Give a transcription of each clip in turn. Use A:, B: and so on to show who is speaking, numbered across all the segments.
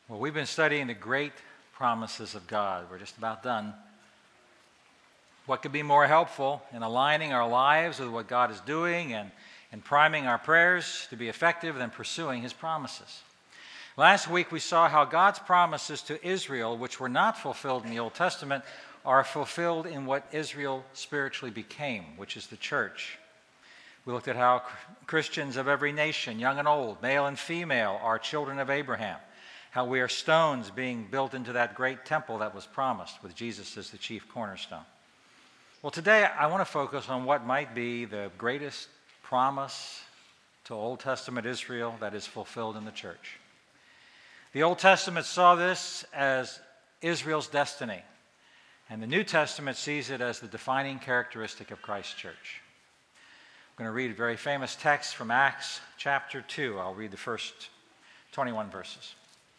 A: Well, we've been studying the great promises of God. We're just about done. What could be more helpful in aligning our lives with what God is doing and priming our prayers to be effective than pursuing His promises? Last week we saw how God's promises to Israel, which were not fulfilled in the Old Testament, are fulfilled in what Israel spiritually became, which is the church. We looked at how Christians of every nation, young and old, male and female, are children of Abraham. How we are stones being built into that great temple that was promised with Jesus as the chief cornerstone. Well, today I want to focus on what might be the greatest promise to Old Testament Israel that is fulfilled in the church. The Old Testament saw this as Israel's destiny, and the New Testament sees it as the defining characteristic of Christ's church. I'm going to read a very famous text from Acts chapter 2. I'll read the first 21 verses.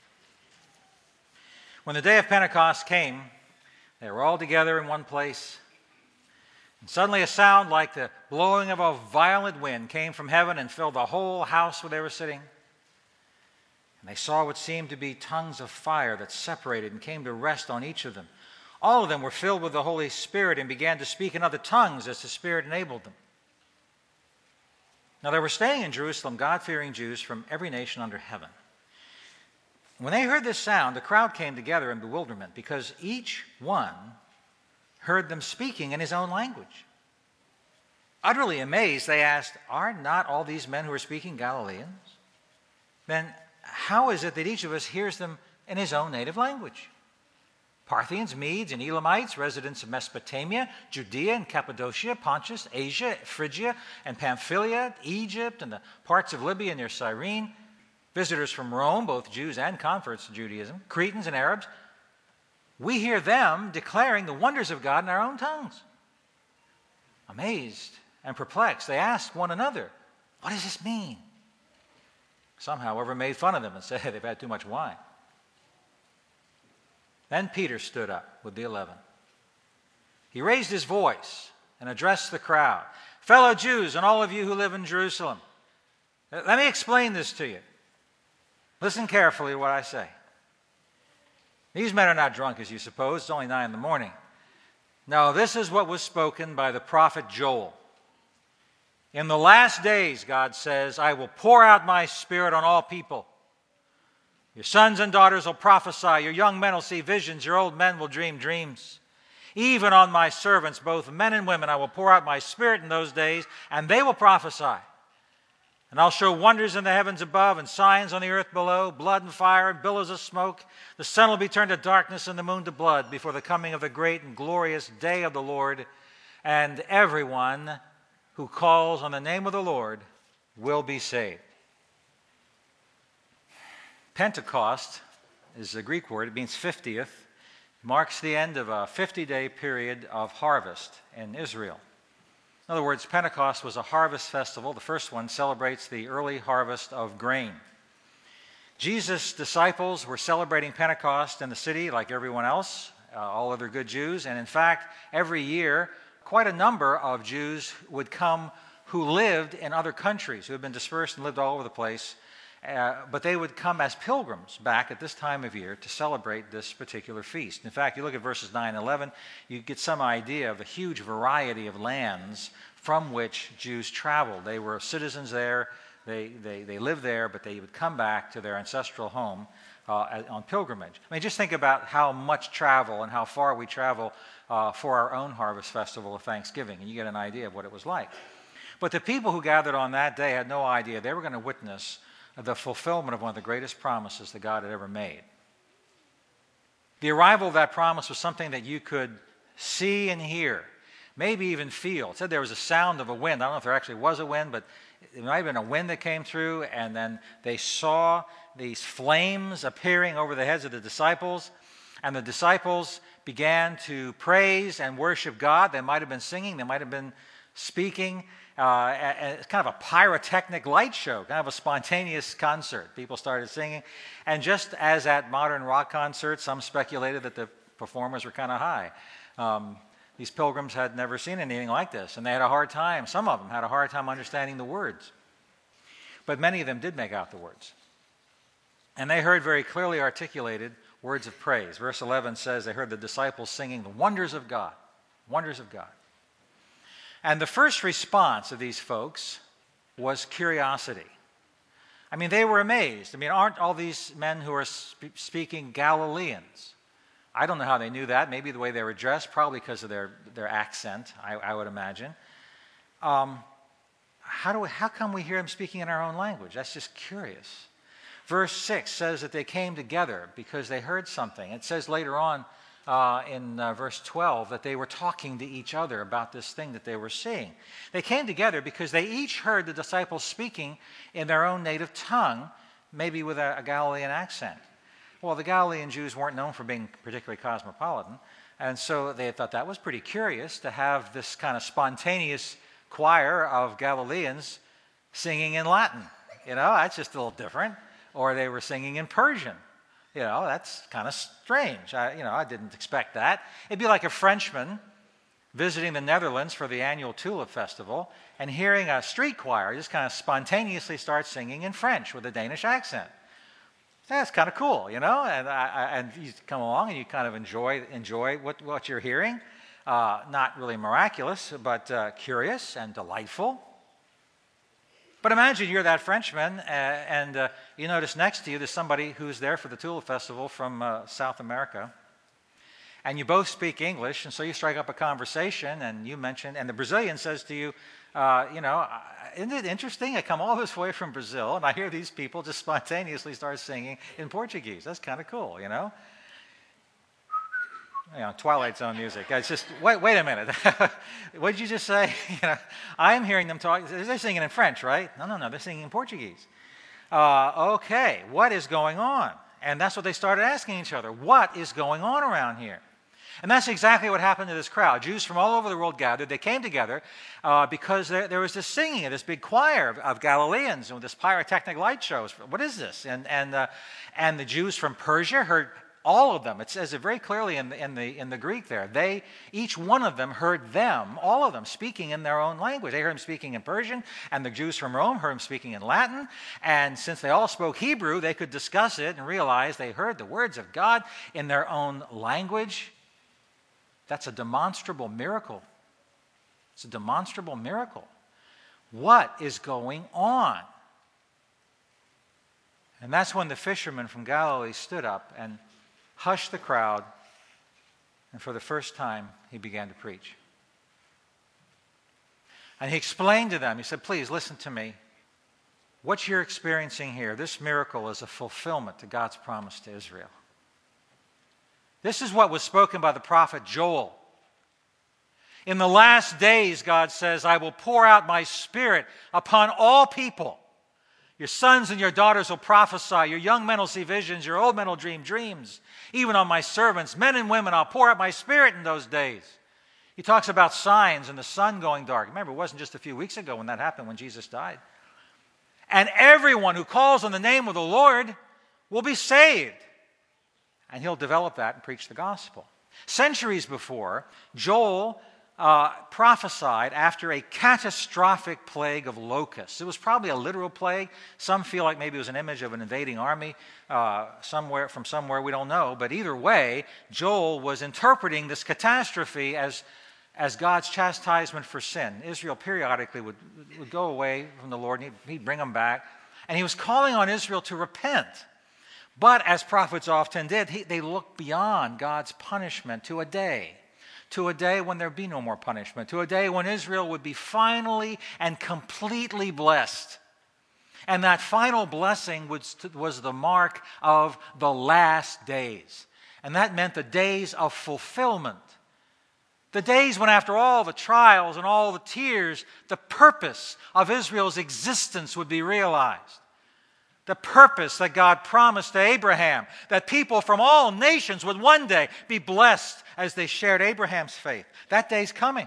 A: When the day of Pentecost came, they were all together in one place. And suddenly a sound like the blowing of a violent wind came from heaven and filled the whole house where they were sitting. And they saw what seemed to be tongues of fire that separated and came to rest on each of them. All of them were filled with the Holy Spirit and began to speak in other tongues as the Spirit enabled them. Now there were staying in Jerusalem God-fearing Jews from every nation under heaven. When they heard this sound, the crowd came together in bewilderment because each one heard them speaking in his own language. Utterly amazed, they asked, "Are not all these men who are speaking Galileans? Then how is it that each of us hears them in his own native language? Parthians, Medes, and Elamites, residents of Mesopotamia, Judea and Cappadocia, Pontus, Asia, Phrygia, and Pamphylia, Egypt, and the parts of Libya near Cyrene, visitors from Rome, both Jews and converts to Judaism, Cretans and Arabs, we hear them declaring the wonders of God in our own tongues." Amazed and perplexed, they asked one another, "What does this mean?" Some, however, made fun of them and said they've had too much wine. Then Peter stood up with the 11. He raised his voice and addressed the crowd. "Fellow Jews and all of you who live in Jerusalem, let me explain this to you. Listen carefully to what I say. These men are not drunk as you suppose. It's only 9 a.m. No, this is what was spoken by the prophet Joel. In the last days, God says, I will pour out my Spirit on all people. Your sons and daughters will prophesy. Your young men will see visions. Your old men will dream dreams. Even on my servants, both men and women, I will pour out my Spirit in those days, and they will prophesy. And I'll show wonders in the heavens above and signs on the earth below, blood and fire and billows of smoke. The sun will be turned to darkness and the moon to blood before the coming of the great and glorious day of the Lord. And everyone who calls on the name of the Lord will be saved." Pentecost is a Greek word. It means 50th. It marks the end of a 50-day period of harvest in Israel. In other words, Pentecost was a harvest festival. The first one celebrates the early harvest of grain. Jesus' disciples were celebrating Pentecost in the city like everyone else, all other good Jews. And in fact, every year, quite a number of Jews would come who lived in other countries, who had been dispersed and lived all over the place. But they would come as pilgrims back at this time of year to celebrate this particular feast. In fact, you look at verses 9 and 11, you get some idea of the huge variety of lands from which Jews traveled. They were citizens there, they lived there, but they would come back to their ancestral home on pilgrimage. I mean, just think about how much travel and how far we travel for our own harvest festival of Thanksgiving, and you get an idea of what it was like. But the people who gathered on that day had no idea they were going to witness the fulfillment of one of the greatest promises that God had ever made. The arrival of that promise was something that you could see and hear, maybe even feel. It said there was a sound of a wind. I don't know if there actually was a wind, but it might have been a wind that came through, and then they saw these flames appearing over the heads of the disciples, and the disciples began to praise and worship God. They might have been singing, they might have been speaking. It's kind of a pyrotechnic light show, kind of a spontaneous concert. People started singing. And just as at modern rock concerts, some speculated that the performers were kind of high. These pilgrims had never seen anything like this, and they had a hard time. Some of them had a hard time understanding the words. But many of them did make out the words. And they heard very clearly articulated words of praise. Verse 11 says they heard the disciples singing the wonders of God. Wonders of God. And the first response of these folks was curiosity. I mean, they were amazed. I mean, aren't all these men who are speaking Galileans? I don't know how they knew that. Maybe the way they were dressed, probably because of their accent, I would imagine. How come we hear them speaking in our own language? That's just curious. Verse 6 says that they came together because they heard something. It says later on in verse 12 that they were talking to each other about this thing that they were seeing. They came together because they each heard the disciples speaking in their own native tongue, maybe with a Galilean accent. Well, the Galilean Jews weren't known for being particularly cosmopolitan, and so they thought that was pretty curious to have this kind of spontaneous choir of Galileans singing in Latin. You know, that's just a little different. Or they were singing in Persian. You know, that's kind of strange. I didn't expect that. It'd be like a Frenchman visiting the Netherlands for the annual Tulip Festival and hearing a street choir just kind of spontaneously start singing in French with a Danish accent. That's kind of cool, you know? And you come along and you kind of enjoy what you're hearing. Not really miraculous, but curious and delightful. But imagine you're that Frenchman, and you notice next to you there's somebody who's there for the Tulip Festival from South America. And you both speak English, and so you strike up a conversation, and you mention, and the Brazilian says to you, isn't it interesting? I come all this way from Brazil, and I hear these people just spontaneously start singing in Portuguese. That's kind of cool, you know? Twilight Zone music. It's just, wait a minute. What did you just say? I'm hearing them talk. They're singing in French, right? No. They're singing in Portuguese. Okay, what is going on? And that's what they started asking each other. What is going on around here? And that's exactly what happened to this crowd. Jews from all over the world gathered. They came together because there was this singing of this big choir of Galileans and this pyrotechnic light shows. What is this? And the Jews from Persia heard all of them. It says it very clearly in the Greek there. Each one of them heard them, all of them, speaking in their own language. They heard him speaking in Persian, and the Jews from Rome heard him speaking in Latin. And since they all spoke Hebrew, they could discuss it and realize they heard the words of God in their own language. That's a demonstrable miracle. It's a demonstrable miracle. What is going on? And that's when the fisherman from Galilee stood up and hushed the crowd, and for the first time, he began to preach. And he explained to them, he said, please listen to me. What you're experiencing here, this miracle is a fulfillment to God's promise to Israel. This is what was spoken by the prophet Joel. In the last days, God says, I will pour out my spirit upon all people. Your sons and your daughters will prophesy. Your young men will see visions. Your old men will dream dreams. Even on my servants, men and women, I'll pour out my spirit in those days. He talks about signs and the sun going dark. Remember, it wasn't just a few weeks ago when that happened, when Jesus died. And everyone who calls on the name of the Lord will be saved. And he'll develop that and preach the gospel. Centuries before, Joel prophesied after a catastrophic plague of locusts. It was probably a literal plague. Some feel like maybe it was an image of an invading army from somewhere we don't know. But either way, Joel was interpreting this catastrophe as God's chastisement for sin. Israel periodically would go away from the Lord, and he'd bring them back. And he was calling on Israel to repent. But as prophets often did, they looked beyond God's punishment to a day when there'd be no more punishment, to a day when Israel would be finally and completely blessed. And that final blessing was the mark of the last days. And that meant the days of fulfillment. The days when, after all the trials and all the tears, the purpose of Israel's existence would be realized. The purpose that God promised to Abraham, that people from all nations would one day be blessed as they shared Abraham's faith. That day's coming.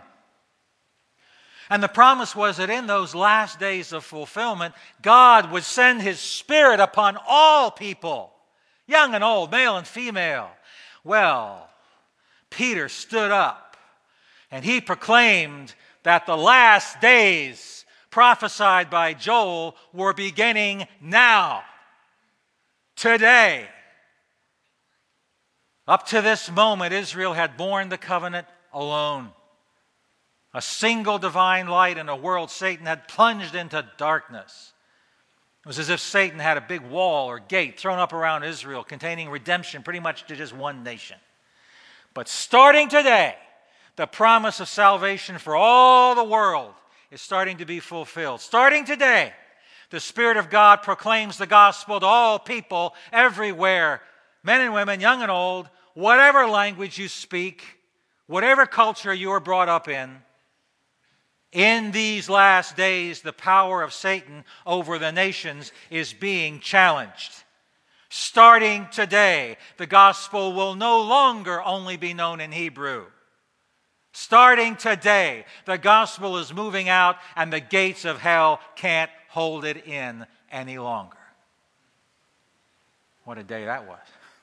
A: And the promise was that in those last days of fulfillment, God would send his Spirit upon all people, young and old, male and female. Well, Peter stood up and he proclaimed that the last days prophesied by Joel were beginning now. today. Up to this moment, Israel had borne the covenant alone. A single divine light in a world Satan had plunged into darkness. It was as if Satan had a big wall or gate thrown up around Israel containing redemption pretty much to just one nation. But starting today, the promise of salvation for all the world is starting to be fulfilled. Starting today, the Spirit of God proclaims the gospel to all people everywhere, men and women, young and old, whatever language you speak, whatever culture you are brought up in. In these last days, the power of Satan over the nations is being challenged. Starting today, the gospel will no longer only be known in Hebrew. Starting today, the gospel is moving out and the gates of hell can't hold it in any longer. What a day that was.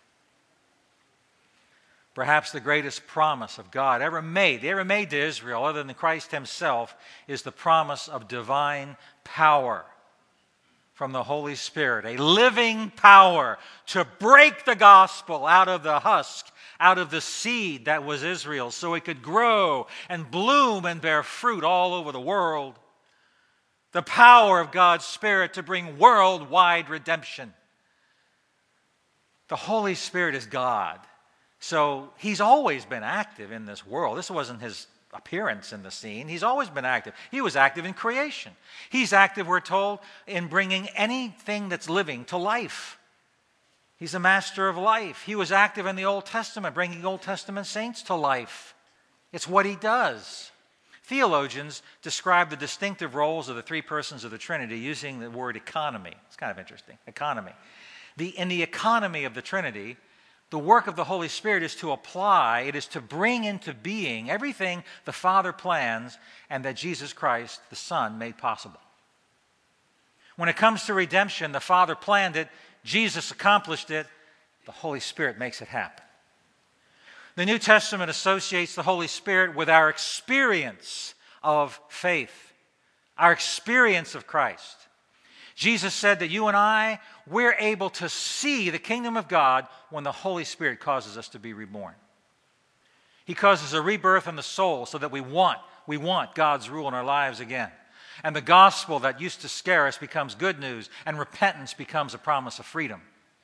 A: Perhaps the greatest promise of God ever made to Israel, other than Christ himself, is the promise of divine power from the Holy Spirit, a living power to break the gospel out of the husk, out of the seed that was Israel, so it could grow and bloom and bear fruit all over the world. The power of God's Spirit to bring worldwide redemption. The Holy Spirit is God. So he's always been active in this world. This wasn't his appearance in the scene. He's always been active. He was active in creation. He's active, we're told, in bringing anything that's living to life. He's the master of life. He was active in the Old Testament, bringing Old Testament saints to life. It's what he does. Theologians describe the distinctive roles of the three persons of the Trinity using the word economy. It's kind of interesting. Economy. In the economy of the Trinity, the work of the Holy Spirit is to apply, it is to bring into being everything the Father plans and that Jesus Christ, the Son, made possible. When it comes to redemption, the Father planned it, Jesus accomplished it, the Holy Spirit makes it happen. The New Testament associates the Holy Spirit with our experience of faith, our experience of Christ. Jesus said that you and I, we're able to see the kingdom of God when the Holy Spirit causes us to be reborn. He causes a rebirth in the soul so that we want God's rule in our lives again. And the gospel that used to scare us becomes good news, and repentance becomes a promise of freedom.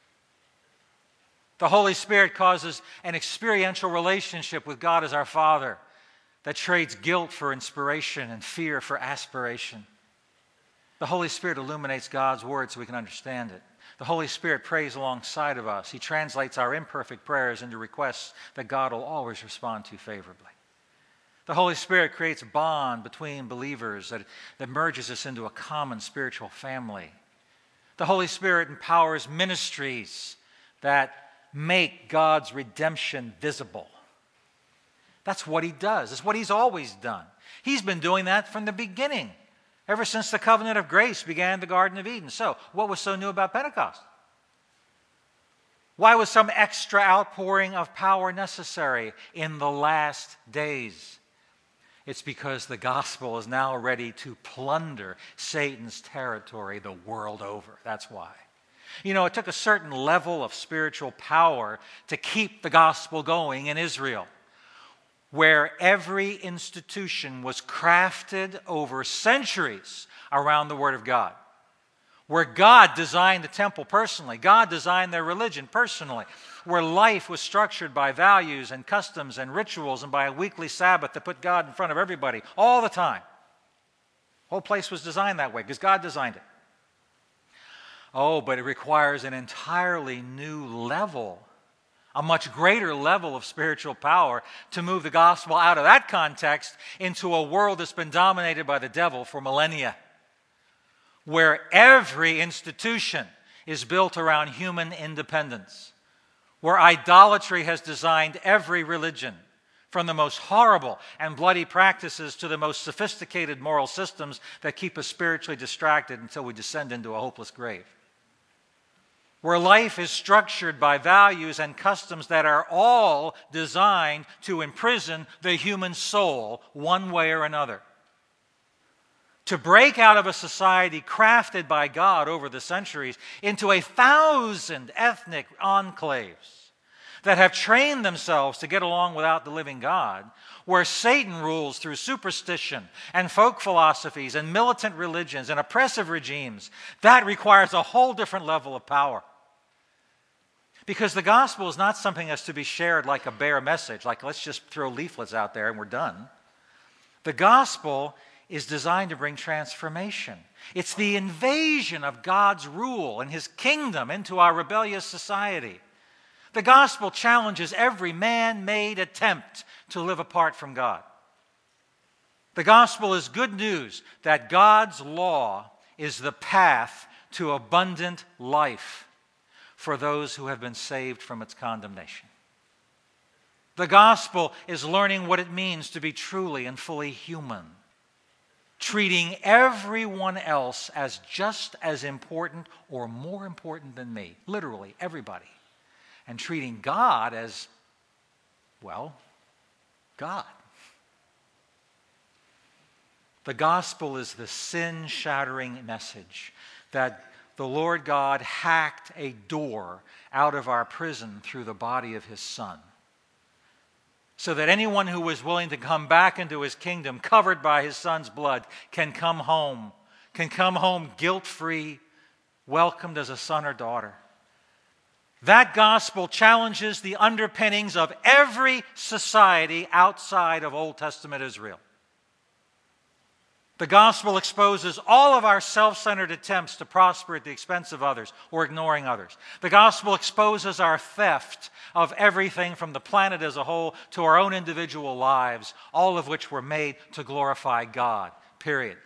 A: The Holy Spirit causes an experiential relationship with God as our Father that trades guilt for inspiration and fear for aspiration. The Holy Spirit illuminates God's word so we can understand it. The Holy Spirit prays alongside of us. He translates our imperfect prayers into requests that God will always respond to favorably. The Holy Spirit creates a bond between believers that merges us into a common spiritual family. The Holy Spirit empowers ministries that make God's redemption visible. That's what he does. It's what he's always done. He's been doing that from the beginning, ever since the covenant of grace began in the Garden of Eden. So, what was so new about Pentecost? Why was some extra outpouring of power necessary in the last days? It's because the gospel is now ready to plunder Satan's territory the world over. That's why. You know, it took a certain level of spiritual power to keep the gospel going in Israel, where every institution was crafted over centuries around the Word of God, where God designed the temple personally, God designed their religion personally, where life was structured by values and customs and rituals and by a weekly Sabbath that put God in front of everybody all the time. The whole place was designed that way because God designed it. Oh, but it requires an entirely new level, a much greater level of spiritual power to move the gospel out of that context into a world that's been dominated by the devil for millennia, where every institution is built around human independence, where idolatry has designed every religion, from the most horrible and bloody practices to the most sophisticated moral systems that keep us spiritually distracted until we descend into a hopeless grave. Where life is structured by values and customs that are all designed to imprison the human soul one way or another. to break out of a society crafted by God over the centuries into 1,000 ethnic enclaves that have trained themselves to get along without the living God, where Satan rules through superstition and folk philosophies and militant religions and oppressive regimes, that requires a whole different level of power. Because the gospel is not something that's to be shared like a bare message, like let's just throw leaflets out there and we're done. The gospel is designed to bring transformation. It's the invasion of God's rule and His kingdom into our rebellious society. The gospel challenges every man-made attempt to live apart from God. The gospel is good news that God's law is the path to abundant life for those who have been saved from its condemnation. The gospel is learning what it means to be truly and fully human, treating everyone else as just as important or more important than me, literally everybody, and treating God as, well, God. The gospel is the sin-shattering message that the Lord God hacked a door out of our prison through the body of His Son, so that anyone who is willing to come back into His kingdom, covered by His Son's blood, can come home guilt-free, welcomed as a son or daughter. That gospel challenges the underpinnings of every society outside of Old Testament Israel. The gospel exposes all of our self-centered attempts to prosper at the expense of others or ignoring others. The gospel exposes our theft of everything from the planet as a whole to our own individual lives, all of which were made to glorify God, period.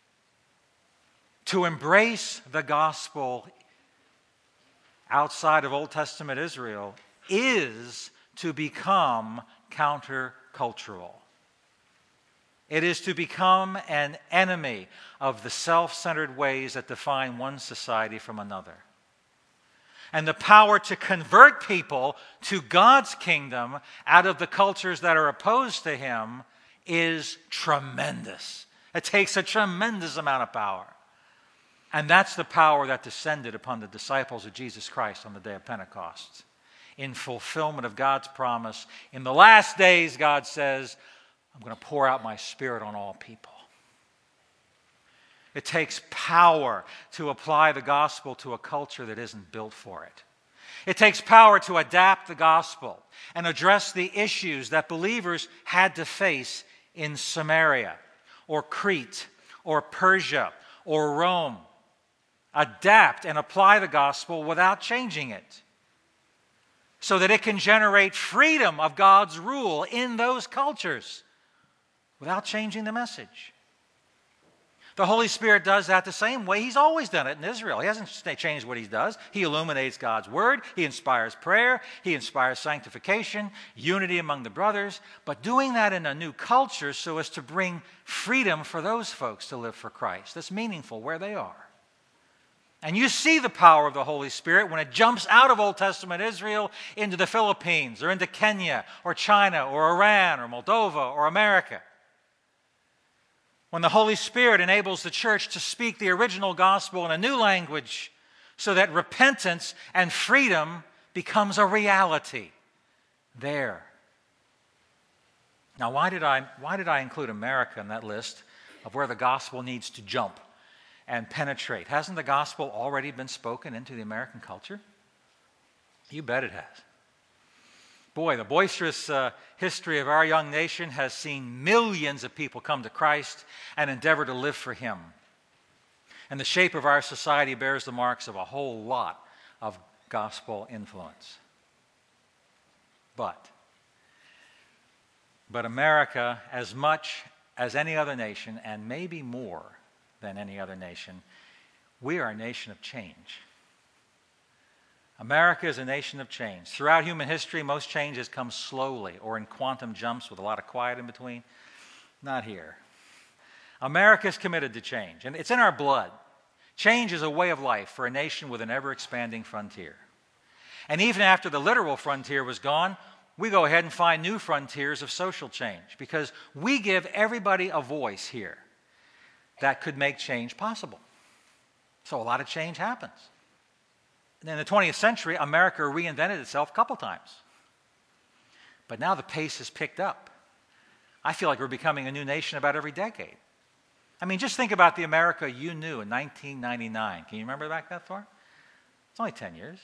A: To embrace the gospel outside of Old Testament Israel is to become countercultural. It is to become an enemy of the self-centered ways that define one society from another. And the power to convert people to God's kingdom out of the cultures that are opposed to Him is tremendous. It takes a tremendous amount of power. And that's the power that descended upon the disciples of Jesus Christ on the day of Pentecost. In fulfillment of God's promise, in the last days, God says, I'm going to pour out my Spirit on all people. It takes power to apply the gospel to a culture that isn't built for it. It takes power to adapt the gospel and address the issues that believers had to face in Samaria or Crete or Persia or Rome. Adapt and apply the gospel without changing it, so that it can generate freedom of God's rule in those cultures without changing the message. The Holy Spirit does that the same way He's always done it in Israel. He hasn't changed what He does. He illuminates God's Word. He inspires prayer. He inspires sanctification, unity among the brothers, but doing that in a new culture so as to bring freedom for those folks to live for Christ. That's meaningful where they are. And you see the power of the Holy Spirit when it jumps out of Old Testament Israel into the Philippines or into Kenya or China or Iran or Moldova or America. When the Holy Spirit enables the church to speak the original gospel in a new language so that repentance and freedom becomes a reality there. Now, why did I include America in that list of where the gospel needs to jump and penetrate? Hasn't the gospel already been spoken into the American culture? You bet it has. Boy, the boisterous history of our young nation has seen millions of people come to Christ and endeavor to live for Him. And the shape of our society bears the marks of a whole lot of gospel influence. But America, as much as any other nation, and maybe more than any other nation, we are a nation of change. America is a nation of change. Throughout human history, most change has come slowly or in quantum jumps with a lot of quiet in between. Not here. America is committed to change, and it's in our blood. Change is a way of life for a nation with an ever-expanding frontier. And even after the literal frontier was gone, we go ahead and find new frontiers of social change because we give everybody a voice here. that could make change possible. So a lot of change happens. And in the 20th century, America reinvented itself a couple times. But now the pace has picked up. I feel like we're becoming a new nation about every decade. I mean, just think about the America you knew in 1999. Can you remember back that far? It's only 10 years.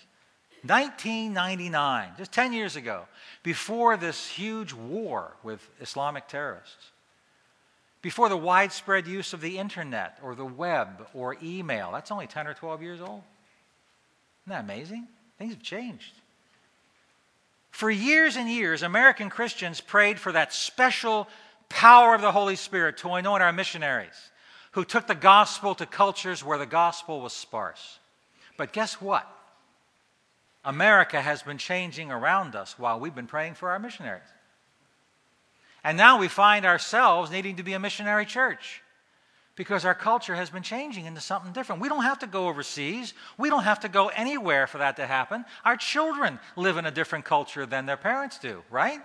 A: 1999, just 10 years ago, before this huge war with Islamic terrorists, before the widespread use of the internet or the web or email. That's only 10 or 12 years old. Isn't that amazing? Things have changed. For years and years, American Christians prayed for that special power of the Holy Spirit to anoint our missionaries who took the gospel to cultures where the gospel was sparse. But guess what? America has been changing around us while we've been praying for our missionaries. And now we find ourselves needing to be a missionary church because our culture has been changing into something different. We don't have to go overseas. We don't have to go anywhere for that to happen. Our children live in a different culture than their parents do, right?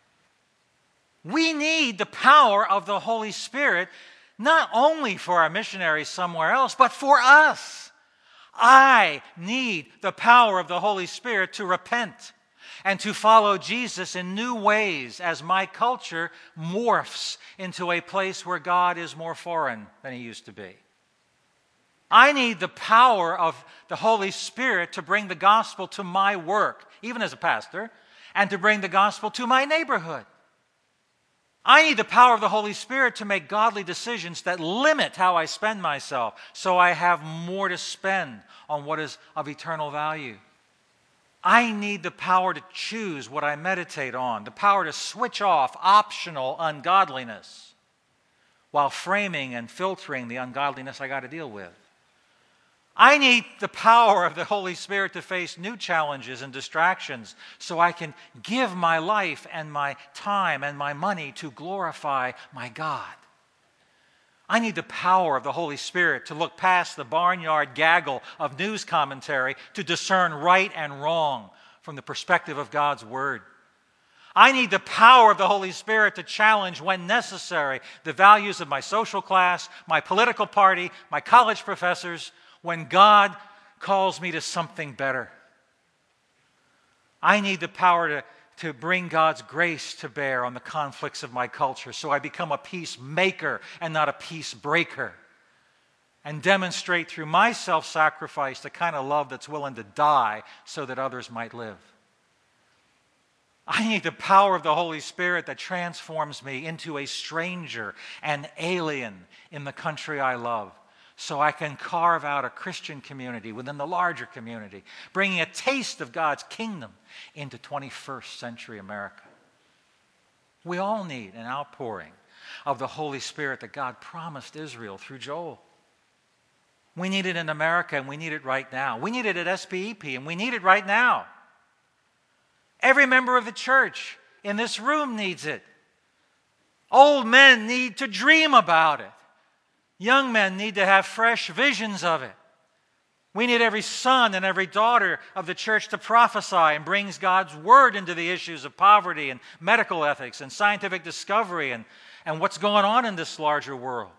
A: We need the power of the Holy Spirit not only for our missionaries somewhere else, but for us. I need the power of the Holy Spirit to repent and to follow Jesus in new ways as my culture morphs into a place where God is more foreign than he used to be. I need the power of the Holy Spirit to bring the gospel to my work, even as a pastor, and to bring the gospel to my neighborhood. I need the power of the Holy Spirit to make godly decisions that limit how I spend myself so I have more to spend on what is of eternal value. I need the power to choose what I meditate on, the power to switch off optional ungodliness while framing and filtering the ungodliness I got to deal with. I need the power of the Holy Spirit to face new challenges and distractions so I can give my life and my time and my money to glorify my God. I need the power of the Holy Spirit to look past the barnyard gaggle of news commentary to discern right and wrong from the perspective of God's Word. I need the power of the Holy Spirit to challenge, when necessary, the values of my social class, my political party, my college professors, when God calls me to something better. I need the power to bring God's grace to bear on the conflicts of my culture so I become a peacemaker and not a peace breaker, and demonstrate through my self-sacrifice the kind of love that's willing to die so that others might live. I need the power of the Holy Spirit that transforms me into a stranger and alien in the country I love, so I can carve out a Christian community within the larger community, bringing a taste of God's kingdom into 21st century America. We all need an outpouring of the Holy Spirit that God promised Israel through Joel. We need it in America, and we need it right now. We need it at SBEP, and we need it right now. Every member of the church in this room needs it. Old men need to dream about it. Young men need to have fresh visions of it. We need every son and every daughter of the church to prophesy and brings God's word into the issues of poverty and medical ethics and scientific discovery and what's going on in this larger world.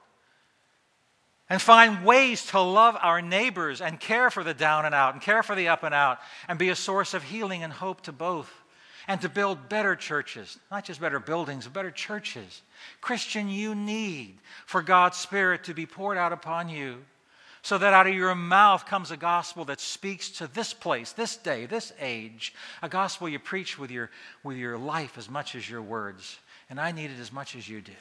A: And find ways to love our neighbors and care for the down and out and care for the up and out and be a source of healing and hope to both. And to build better churches, not just better buildings, but better churches. Christian, you need for God's Spirit to be poured out upon you so that out of your mouth comes a gospel that speaks to this place, this day, this age, a gospel you preach with your life as much as your words. And I need it as much as you do.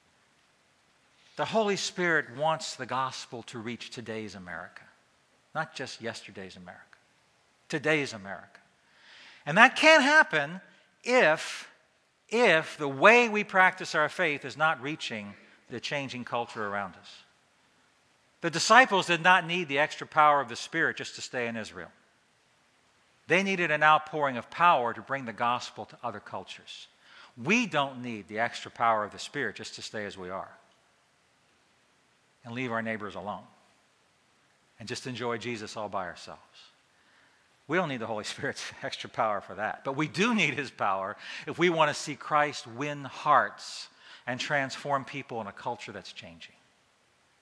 A: The Holy Spirit wants the gospel to reach today's America, not just yesterday's America, today's America. And that can't happen if the way we practice our faith is not reaching the changing culture around us. The disciples did not need the extra power of the Spirit just to stay in Israel. They needed an outpouring of power to bring the gospel to other cultures. We don't need the extra power of the Spirit just to stay as we are and leave our neighbors alone and just enjoy Jesus all by ourselves. We don't need the Holy Spirit's extra power for that. But we do need his power if we want to see Christ win hearts and transform people in a culture that's changing.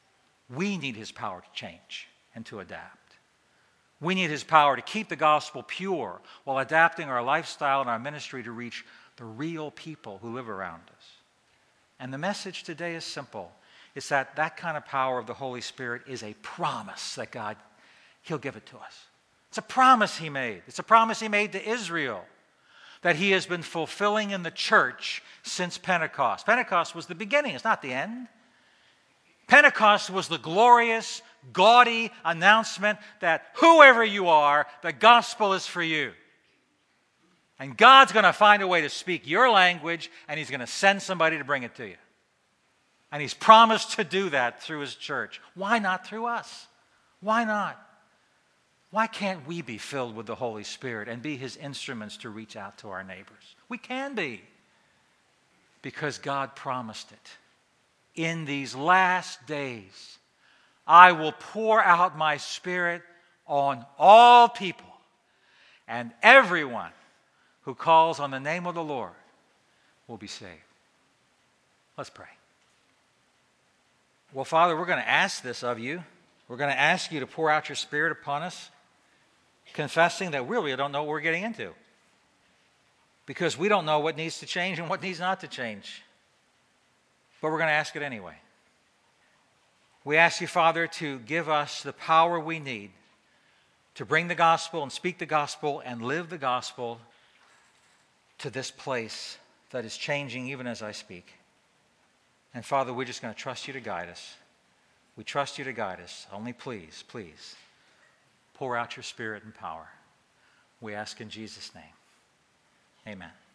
A: We need his power to change and to adapt. We need his power to keep the gospel pure while adapting our lifestyle and our ministry to reach the real people who live around us. And the message today is simple. It's that kind of power of the Holy Spirit is a promise that God, he'll give it to us. It's a promise he made. It's a promise he made to Israel that he has been fulfilling in the church since Pentecost. Pentecost was the beginning. It's not the end. Pentecost was the glorious, gaudy announcement that whoever you are, the gospel is for you. And God's going to find a way to speak your language, and he's going to send somebody to bring it to you. And he's promised to do that through his church. Why not through us? Why not? Why can't we be filled with the Holy Spirit and be his instruments to reach out to our neighbors? We can be. Because God promised it. In these last days, I will pour out my Spirit on all people, and everyone who calls on the name of the Lord will be saved. Let's pray. Well, Father, we're going to ask this of you. We're going to ask you to pour out your Spirit upon us, confessing that we really don't know what we're getting into, because we don't know what needs to change and what needs not to change. But we're going to ask it anyway. We ask you, Father, to give us the power we need to bring the gospel and speak the gospel and live the gospel to this place that is changing even as I speak. And Father, we're just going to trust you to guide us. We trust you to guide us. Only please, please, pour out your Spirit and power. We ask in Jesus' name. Amen.